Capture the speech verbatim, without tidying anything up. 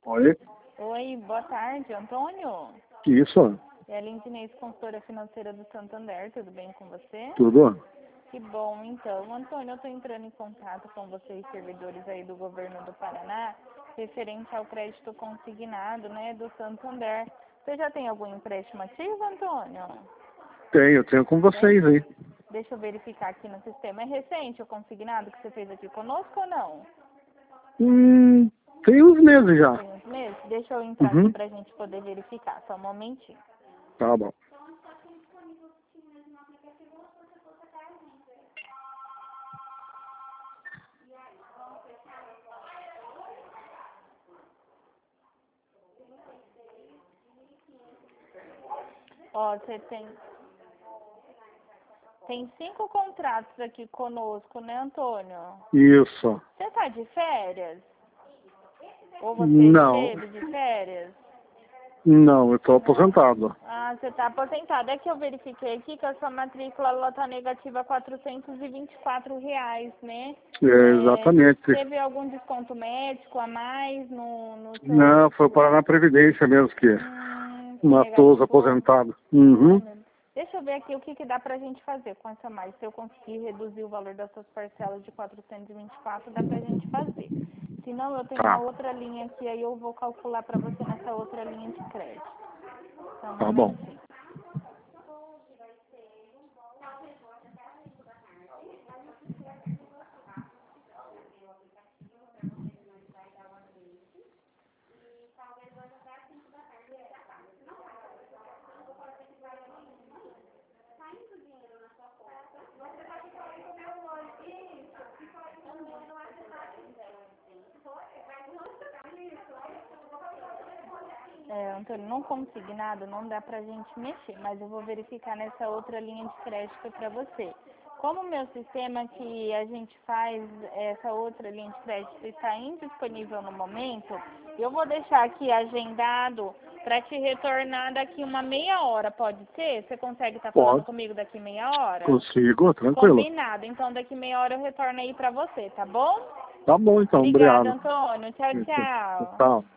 Oi, Oi, boa tarde, Antônio. isso, É a Lindinês, consultora financeira do Santander, tudo bem com você? tudo? Que bom, então. Antônio, eu estou entrando em contato com vocês, servidores aí do governo do Paraná, referente ao crédito consignado, né, do Santander. Você já tem algum empréstimo ativo, Antônio? Tenho, tenho com vocês aí. Deixa eu verificar aqui no sistema. É recente o consignado que você fez aqui conosco ou não? Hum, tem uns meses já. Tem uns meses? Deixa eu entrar Uhum. aqui para a gente poder verificar, só um momentinho. Tá bom. Ó, você tem, tem cinco contratos aqui conosco, né, Antônio? Isso. Você tá de férias? Ou você Não, esteve de férias? não, eu tô aposentado. Ah, você tá aposentado. É que eu verifiquei aqui que a sua matrícula ela tá negativa quatrocentos e vinte e quatro reais, né? É, exatamente. É, teve algum desconto médico a mais no, no seu... Não, foi parar na Previdência mesmo que Hum, que matou os negativou. aposentados. Uhum. Deixa eu ver aqui o que, que dá pra gente fazer com essa mais. Se eu conseguir reduzir o valor das suas parcelas de quatrocentos e vinte e quatro, dá pra gente fazer. Se não, eu tenho uma Tá, outra linha aqui, aí eu vou calcular pra você nessa outra linha de crédito. Só um tá bom. momentinho. É, Antônio, não consignado, não dá pra gente mexer, mas eu vou verificar nessa outra linha de crédito pra você. Como o meu sistema que a gente faz, essa outra linha de crédito está indisponível no momento, eu vou deixar aqui agendado para te retornar daqui uma meia hora, pode ser? Você consegue estar falando Pode. comigo daqui meia hora? Consigo, tranquilo. Combinado, então daqui meia hora eu retorno aí para você, tá bom? Tá bom então, Obrigada, obrigado. Antônio. Tchau, tchau. Tchau.